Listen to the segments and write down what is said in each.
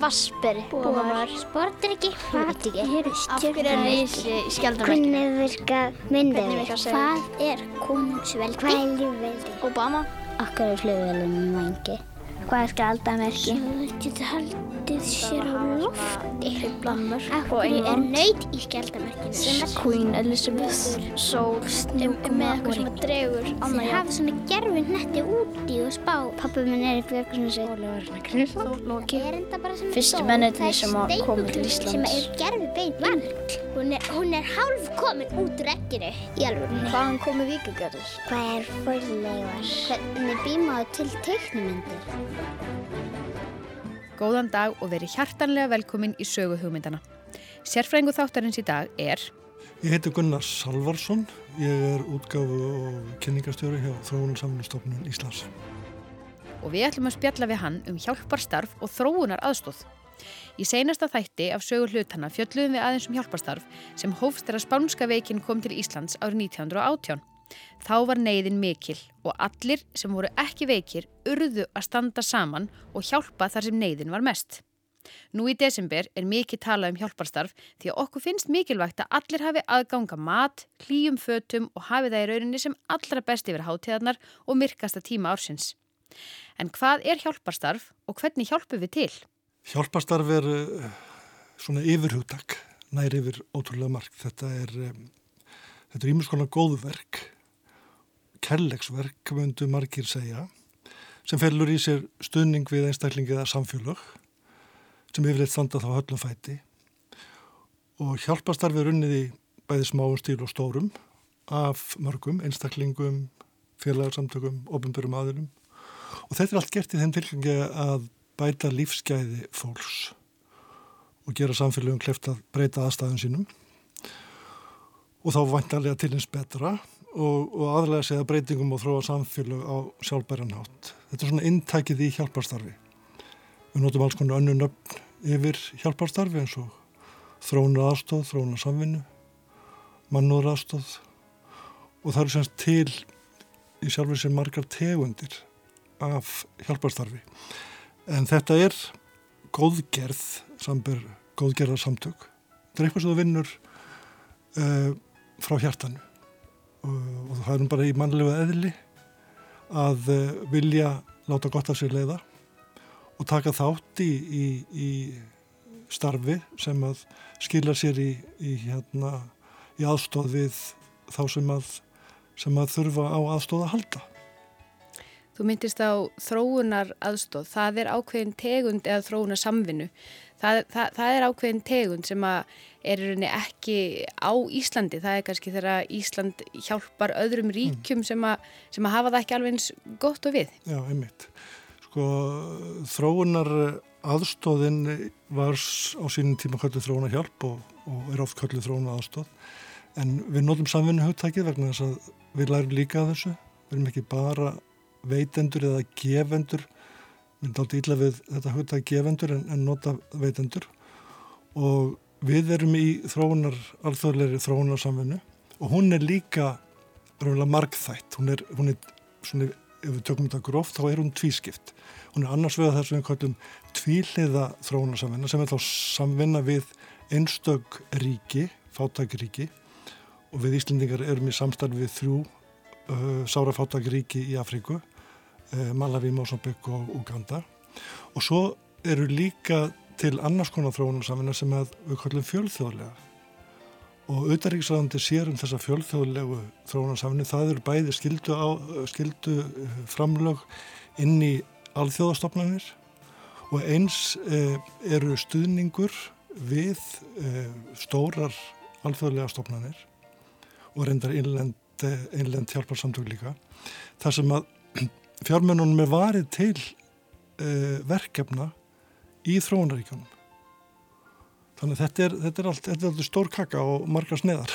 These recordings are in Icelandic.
Vassberi. Búar. Sportriki. Hvað eru Af hverju er risi í skjaldarmerkinu? Hvernig virka myndir? Hvað er konungsveldi? Hvað er lífveldi? Obama. Akkur er flugvélum í vangi? Hvað er skjaldarmerki? Svo getur haldið sér á lofti. Hriblamur. Akkur er naut í skjaldarmerkinu? Queen Elizabeth. Sól. Með eitthvað sem dregur. Þeir hafa svona gerfihnetti úti og spá. Pabbi minn er í Björgunarsveit. Ólafur Knudsen. Loki. Er enda bara sem Fyrstu mennirnir sem komu til Íslands. Sem er gerfibein vangl. Hún er hálf komin út úr egginu. Í alveg. Hvaðan komu víkingarnir? Hvað er fornleifar? Hvernig býmaðu til teiknimyndir? Góðan dag og verið hjartanlega velkomin í söguhugmyndana. Sérfræðingur þáttarins í dag er... Ég heiti Gunnar Salvarsson. Ég er útgáfu og kynningastjóri hjá Þróunarsamvinnustofnun Íslands. Og við ætlum að spjalla við hann hjálparstarf og þróunar aðstoð. Í seinasta þætti af sögu hlutana fjölluðum við aðeins hjálparstarf sem hófst þegar spánska veikin kom til Íslands árið 1918. Þá var neyðin mikil og allir sem voru ekki veikir urðu að standa saman og hjálpa þar sem neyðin var mest. Nú í desember er mikið talað hjálparstarf því að okkur finnst mikilvægt að allir hafi aðgang að mat, hlýjum fötum og hafi það í rauninni sem allra best yfir hátíðarnar og myrkasta tíma ársins. En hvað er hjálparstarf og hvernig hjálpum við til? Hjálparstarf er svona yfirhugtak, nær yfir ótrúlega margt. Þetta er ýmis konar góðverk, kærleiksverk myndu margir segja, sem felur í sér stuðning við einstaklingi eða samfélög, sem yfirleitt standa þá höllum fæti. Og hjálparstarf er unnið í bæði smáum stíl og stórum, af mörgum, einstaklingum, félagsamtökum, opinberum aðilum. Og þetta er allt gert í þeim tilgangi að bæta lífsgæði fólks og gera samfélögum kleift að breyta aðstæðum sínum. Og þá væntanlega til eins betra og aðlega segja breytingum og þróa samfélög á sjálfbæran hátt. Þetta er svona inntækið í hjálparstarfi. Við notum alls konar önnur nöfn yfir hjálparstarfi eins og þróunaraðstoð, þróunarsamvinnu, mannúðaraðstoð og það eru semst til í sjálfur sér margar tegundir af hjálparstarfi. En þetta er góðgerð, samber góðgerðarsamtök. Þetta er eitthvað sem þú vinnur frá hjartanu og það er bara í mannlegu eðli að vilja láta gott af sér leiða og taka þátt í starfi sem að skila sér í aðstoð við þá sem að þurfa á aðstoð að halda. Þú myndist á þróunar aðstoð, það er ákveðin tegund eða þróunar samvinnu. Það er ákveðin tegund sem að er í rauninni ekki á Íslandi. Það er kannski þegar Ísland hjálpar öðrum ríkjum sem að hafa það ekki alveg eins gott og við. Já, einmitt. Sko, þróunar aðstoðin var á sínum tíma kölluð þróunarhjálp og er oft kölluð þróunar aðstoð. En við notum samvinnuhugtakið vegna þess að við lærum líka af þessu. Við erum ekki bara veitendur eða gefendur, við dátum illa við þetta hugtak gefendur en nota veitendur og við erum í alþjóðlegri þróunarsamvinnu og hún er líka raunverulega margþætt, hún er svona, ef við tökum þetta gróft þá er hún tvískipt. Hún er annars vegar þess að við kallum tvíhliða þróunarsamvinna sem er þá samvinna við einstök ríki, fátæk ríki og við Íslendingar erum í samstarfi við 3 sárafátæk ríki í Afríku, Malaví, Mósambík og Uganda. Og svo eru líka til annars konar þróunarsamvinna sem við kallum fjölþjóðlega. Og utanríkisráðuneytið sér þessa fjölþjóðlegu þróunarsamvinnu. Það eru bæði skyldu framlög inn í alþjóðastofnanir og eins eru stuðningur við stórar alþjóðlega stofnanir og reyndar innlend hjálparsamtök líka. Þar sem að fjármununum er varið til verkefna í þróunarríkjunum. Þannig að þetta er allt stór kaka og margar sneiðar.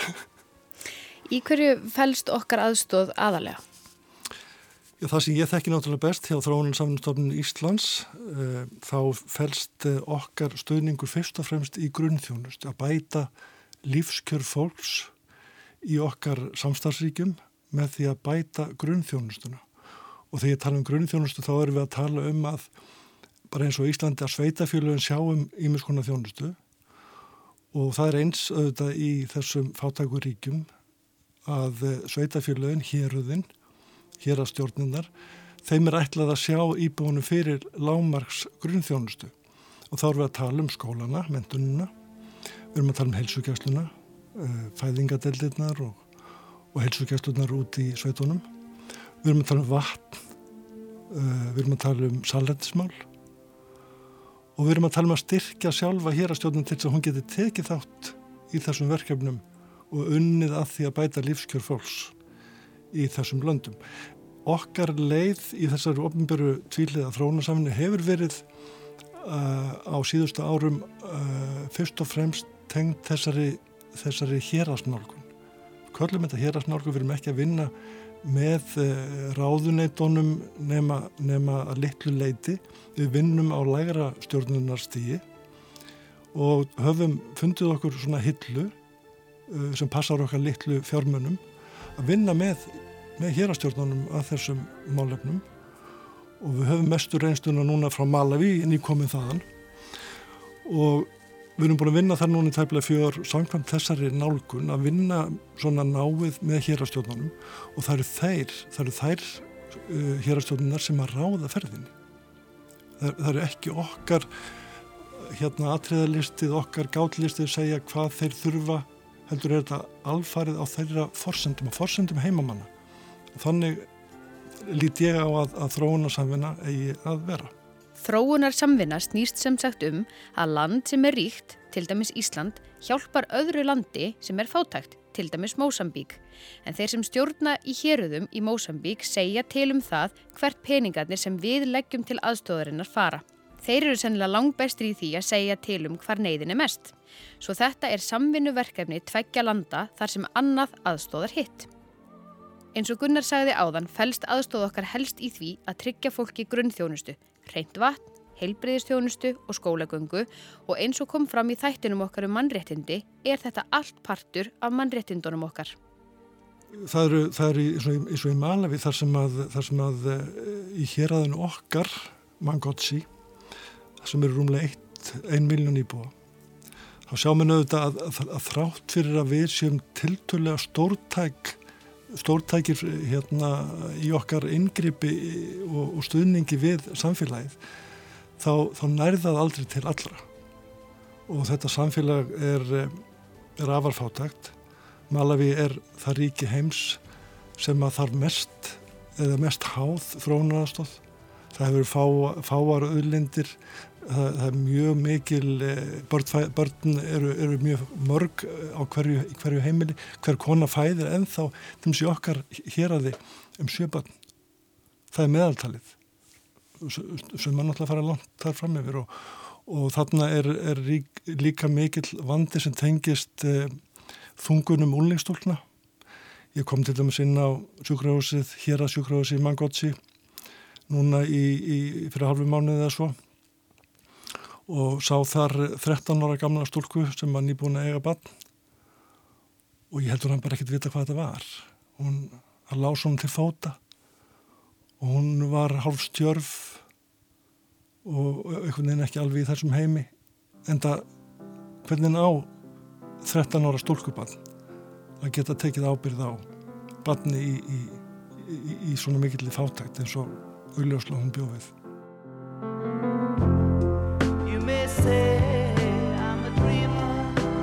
Í hverju felst okkar aðstoð aðalega? Já, það sem ég þekki náttúrulega best hjá Þróunarsamvinnustofnun Íslands, þá felst okkar stuðningur fyrst og fremst í grunnþjónustu, að bæta lífskjör fólks í okkar samstarfsríkjum með því að bæta grunnþjónustuna. Og þegar ég tala grunnþjónustu þá erum við að tala að bara eins og Íslandi að sveitafélögin sjá ýmiss konar þjónustu og það eins auðvitað í þessum fátæku ríkjum að sveitafélögin, héraðsstjórnirnar, þeim ætlað að sjá íbúunum fyrir lágmarks grunnþjónustu og þá erum við að tala skólana, menntunina, við erum að tala heilsugæsluna, fæðingadeildirnar og heilsugæslunar út í sveitunum. Við erum að tala vatn, við erum að tala salerntismál og við erum að tala að styrkja sjálfa héraðsstjórnin til þess að hún geti tekið þátt í þessum verkefnum og unnið að því að bæta lífskjör fólks í þessum löndum. Okkar leið í þessari opinberu tvíhliða þróunarsamvinnu hefur verið á síðustu árum fyrst og fremst tengd þessari héraðsnálgun. Köllum þetta héraðsnálgun, við erum ekki að vinna með ráðuneytunum nema að litlu leyti. Við vinnum á lægra stjórnunarstigi og höfum fundið okkur svona hillu sem passar okkar litlu fjármunum að vinna með héraðsstjórnunum að þessum málefnum og við höfum mestu reynsluna núna frá Malaví nýkomin þaðan og við erum búin að vinna þar núna í tæplega 4 ár samkvæmt þessari nálgun að vinna svona náið með héraðsstjórnunum og það eru þær héraðsstjórnunar sem að ráða ferðinni. Það eru ekki okkar atriðalistið, okkar gátlistið segja hvað þeir þurfa, heldur þetta alfarið á þeirra forsendum heimamanna. Þannig lít ég á að þróunarsamvinna eigi að vera. Þróunarsamvinna snýst sem sagt að land sem er ríkt, til dæmis Ísland, hjálpar öðru landi sem er fátækt, til dæmis Mósambík. En þeir sem stjórna í héruðum í Mósambík segja til það hvert peningarnir sem við leggjum til aðstoðarinnar fara. Þeir eru sennilega langbestri í því að segja til hvar neyðin er mest. Svo þetta er samvinnuverkefni 2 landa þar sem annað aðstoðar hitt. Eins og Gunnar sagði áðan felst aðstoð okkar helst í því að tryggja fólki grunnþjónustu, hreint vatn, heilbrigðisþjónustu og skólagöngu og eins og kom fram í þættinum okkar mannréttindi er þetta allt partur af mannréttindunum okkar. Það eru eins og í Malaví þar sem að í héraðinu okkar, Mangotsi, þar sem eru rúmlega 1 milljón íbúa. Þá sjá menn auðvitað að þrátt fyrir að við séum tiltölulega stórtækir í okkar inngripi og stuðningi við samfélagið, þá nær það aldrei til allra. Og þetta samfélag er afar fátækt. Malaví er það ríki heims sem að þarf mest háð þróunaraðstoð. Það hefur fáar auðlindir, það er mjög mikil, börn eru mjög mörg á hverju heimili, hver kona fæðir ennþá þeim sé okkar héraði 7 börn. Það er meðaltalið, sem mann náttúrulega fara langt þar fram yfir og þarna er líka mikill vandi sem tengist þungunum unglingsstúlkna. Ég kom til dæmis inn á sjúkrahúsið, héraðssjúkrahúsið í Mangotsi, núna fyrir hálfu mánuði eða svo og sá þar 13 ára gamla stúlku sem var nýbúin að eiga barn og ég heldur hann bara ekkert vita hvað þetta var. Hún lá svona til fóta og hún var hálfstjörf og einhvern veginn ekki alveg í þessum heimi enda hvernig á 13 ára stúlkubarn að geta tekið ábyrgð á barni í svona mikilli fátækt eins og augljóslega hún bjó við. You may say I'm a dreamer,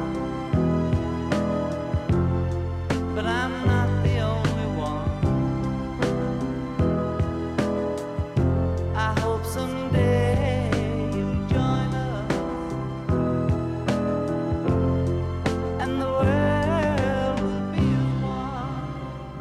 but I'm not the only one. I hope someday you'll join us and the world will be as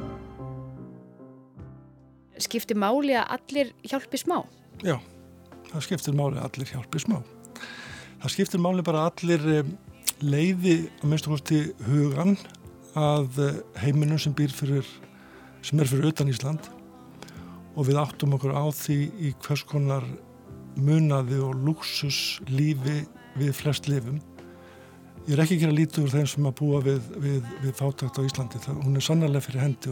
one. Skiptir máli að allir hjálpi smá? Já, það skiptir máli að allir hjálpi smá. Það skiptir máli bara að allir leiði að minnstu kosti hugan að heiminum sem er fyrir utan Ísland og við áttum okkur á því í hvers konar munaði og lúxus lífi við flest lifum. Ég er ekki að gera lítið úr þeim sem að búa við fátækt á Íslandi. Hún er sannarlega fyrir hendi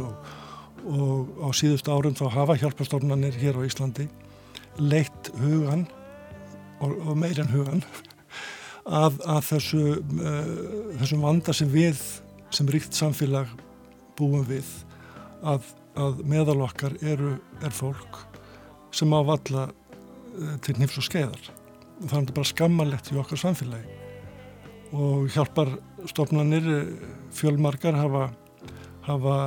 og á síðustu árum þá hafa hjálparstofnanir hér á Íslandi leitt hugan og meir en hugan að þessum vanda sem við sem ríkt samfélag búum við að meðal okkar er fólk sem á valla til hnífs og skeiðar. Það er bara skammarlegt í okkar samfélagi og hjálparstofnanir fjölmargar hafa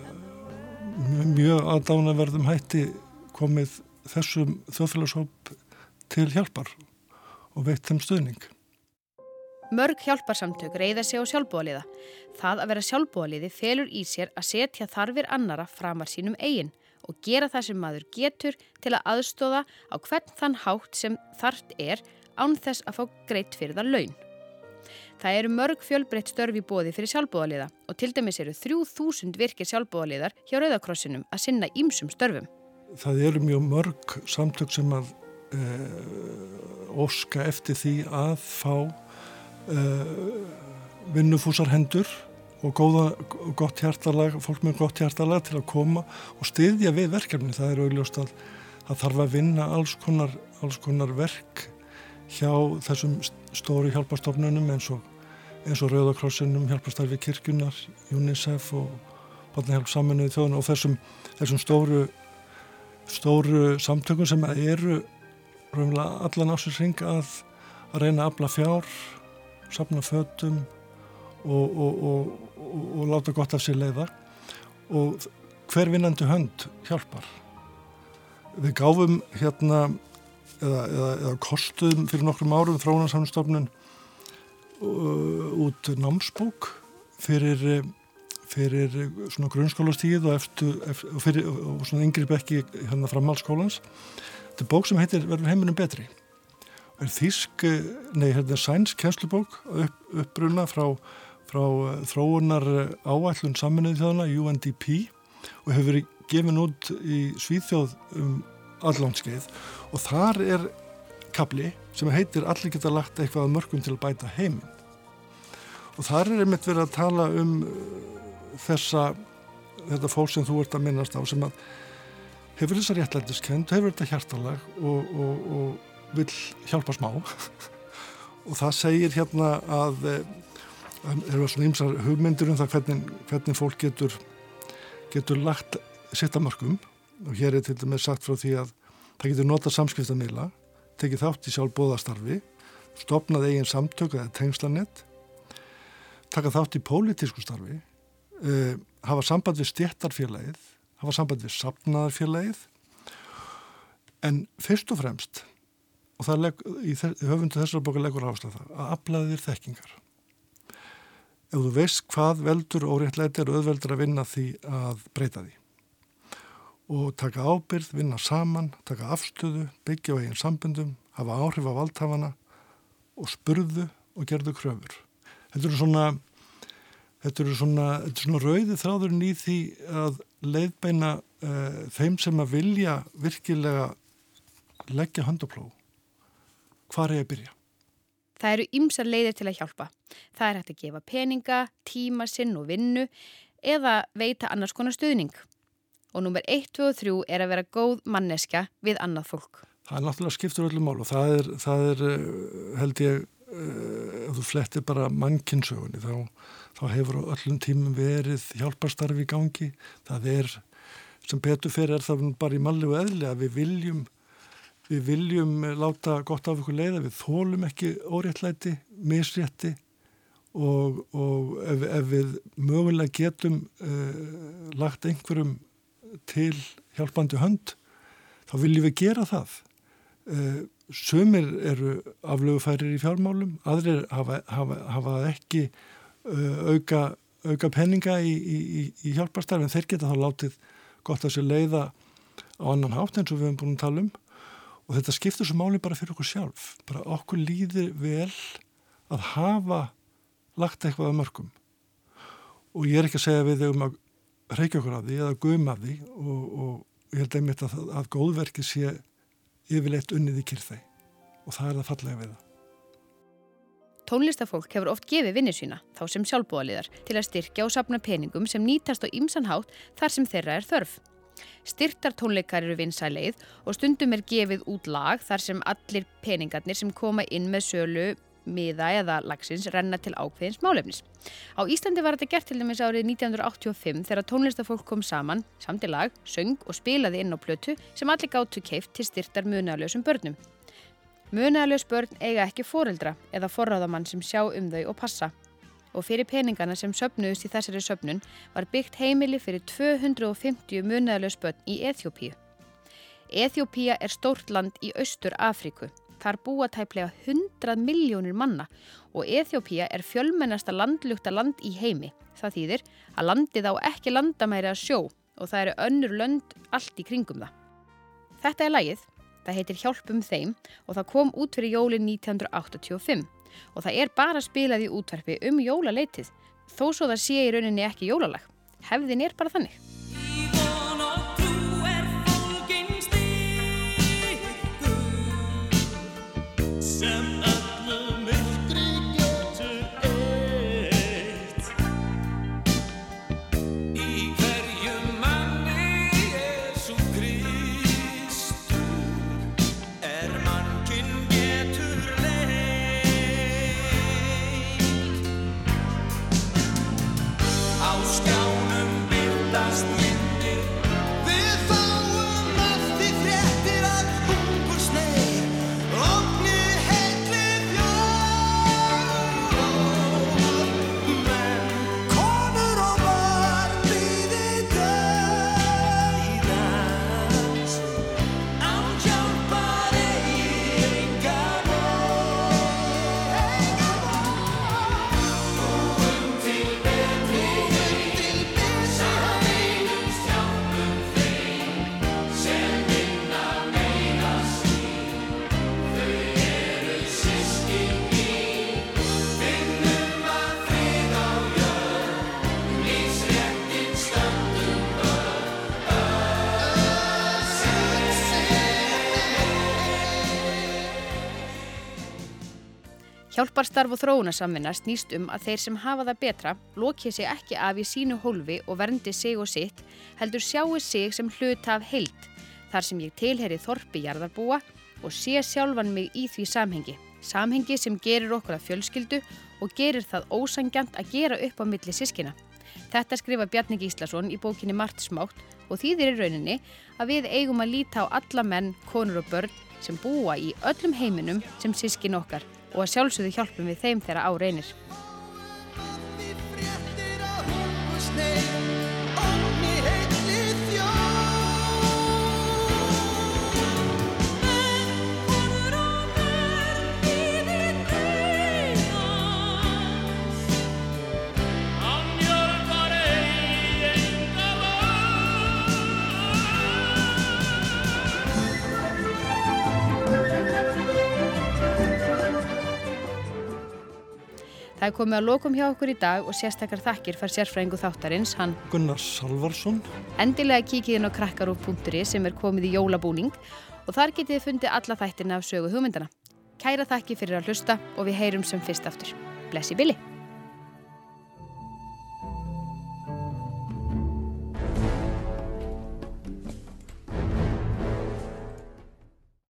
mjög aðdánaverðum hætti komið þessum þjóðfélagshóp til hjálpar og veitt þeim stuðning. Mörg hjálparsamtök reiða sig á sjálfboðaliða. Það að vera sjálfboðaliði felur í sér að setja þarfir annara framar sínum eigin og gera það sem maður getur til að aðstoða á hvern þann hátt sem þarft án þess að fá greitt fyrir það laun. Það eru mörg fjölbreytt störf í boði fyrir sjálfboðaliða og til dæmis eru 3000 virkir sjálfboðaliðar hjá Rauða krossinum að sinna ýmsum störfum. Það eru mjög mörg samtök sem að óska eftir því að fá vinnufúsar hendur og gott hjartalag, fólk með gott hjartalag til að koma og styðja við verkefni. Það er augljóst að það þarf að vinna alls konar verk hjá þessum stóru hjálparstofnunum eins og Rauða krossinum, hjálparstarfi kirkjunnar, UNICEF og Barnahjálp Sameinuðu þjóðanna og þessum stóru samtökum sem eru raunverulega allan ársins hring að reyna að afla fjár, safna fötum og láta gott af sér leiða og hver vinnandi hönd hjálpar. Við gáfum eða kostuðum fyrir nokkrum árum Þróunarsamvinnustofnun út námsbók fyrir svona grunnskólastíð og svona yngri bekki framhaldsskólans. Þetta er bók sem heitir Verður heiminum betri. Sænsk kennslubók uppbrunna frá þróunar áætlun Sameinuðu þjóðanna UNDP og hefur verið gefin út í Svíþjóð allangt skeið og þar er kafli sem heitir Allir geta lagt eitthvað að mörkum til að bæta heiminn. Og þar er einmitt verið að tala þetta fólk sem þú ert að minnast á sem að hefur þessa réttlætiskennd, hefur þetta hjartalag og vill hjálpa smá og það segir að eru svona ýmsar hugmyndir það hvernig fólk getur lagt sitt að mörkum og hér er til dæmis sagt frá því að það getur notað samskiptamiðla, tekið þátt í sjálfboðastarfi, stofnað eigin samtök eða tengslanett, taka þátt í pólitísku starfi, hafa samband við stéttarfélagið, hafa samband við safnaðarfélagið, en fyrst og fremst, og það í höfundu þessar bókar leggur áherslu á það, að afla þér þekkingar. Ef þú veist hvað veldur óréttlæti auðveldur að vinna því að breyta því. Og taka ábyrgð, vinna saman, taka afstöðu, byggja á eigin samböndum, hafa áhrif á valdhafana og spurðu og gerðu kröfur. Þetta eru svona rauði þráðurinn í því að leiðbeina þeim sem að vilja virkilega leggja hönd á plóg. Hvar er að byrja? Það eru ýmsar leiðir til að hjálpa. Það er hægt að gefa peninga, tíma sinn og vinnu eða veita annars konar stuðning. Og númer 1, 2 og 3 er að vera góð manneskja við annað fólk. Það er náttúrulega skiptur öllum mál og það er held ég, ef þú flettir bara mannkynnssögunni, þá hefur á öllum tímum verið hjálparstarfi í gangi. Það sem betur fyrir það bara í malli og eðli að við viljum láta gott af ykkur leiða, við þolum ekki óréttlæti, misrétti og ef við mögulega getum lagt einhverjum til hjálpandi hönd, þá viljum við gera það. Sumir eru aflögufærir í fjármálum, aðrir hafa ekki auka peninga í hjálparstarfi, en þeir geta þá látið gott að sér leiða á annan hátt eins og við höfum búin að tala og þetta skiptir svo máli bara fyrir okkur sjálf. Bara okkur líður vel að hafa lagt eitthvað að mörkum. Og ég er ekki að segja við þau að hreykja okkur af því eða guma af því og ég held einmitt að góðverkið sé yfirleitt unnið í kyrþey og það er það fallega við það. Tónlistafólk hefur oft gefið vinnu sína, þá sem sjálfboðaliðar, til að styrkja og safna peningum sem nýtast á ýmsan hátt þar sem þeirra er þörf. Styrktartónleikar eru vinsælir og stundum gefið út lag þar sem allir peningarnir sem koma inn með sölu miða eða lagsins renna til ákveðins málefnis. Á Íslandi var þetta gert til dæmis árið 1985 þegar tónlistafólk kom saman, samdi lag, söng og spilaði inn á plötu sem allir gátu keypt til styrktar munaðarlausum börnum. Munaðarlaus börn eiga ekki foreldra eða forráðamann sem sjá þau og passa. Og fyrir peningana sem söfnuðust í þessari söfnun var byggt heimili fyrir 250 munaðarlaus börn í Eþíópíu. Eþíópía er stórt land í Austur-Afríku. Þar búa tæplega 100 milljónir manna og Eþíópía er fjölmennasta landlukta land í heimi. Það þýðir að landið á ekki landamæri að sjó og það eru önnur lönd allt í kringum það. Þetta er lagið, það heitir Hjálpum þeim og það kom út fyrir jólin 1985 og það er bara spilað í útvarpi jólaleitið, þó svo það sé í rauninni ekki jólalag. Hefðin er bara þannig. Hjálparstarf og þróunarsamvinna snýst að þeir sem hafa það betra loki sig ekki af í sínu hólfi og verndi sig og sitt, heldur sjái sig sem hluta af heild, þar sem ég tilheyri þorpi jarðarbúa og sé sjálfan mig í því samhengi. Samhengi sem gerir okkur að fjölskyldu og gerir það ósanngjarnt að gera upp á milli systkina. Þetta skrifa Bjarni Gíslason í bókinni Margt smátt og þýðir í rauninni að við eigum að líta á alla menn, konur og börn sem búa í öllum heiminum sem systkin okkar og að sjálfsögðu hjálpum við þeim þegar á reynir. Það er komið að lokum hjá okkur í dag og sérstakar þakkir fær sérfræðingur þáttarins, hann Gunnar Salvarsson. Endilega kíkið inn á krakkarúv.is sem er komið í jólabúning og þar getið þið fundið alla þættina af sögu hugmyndana. Kæra þakki fyrir að hlusta og við heyrum sem fyrst aftur. Bless í bili!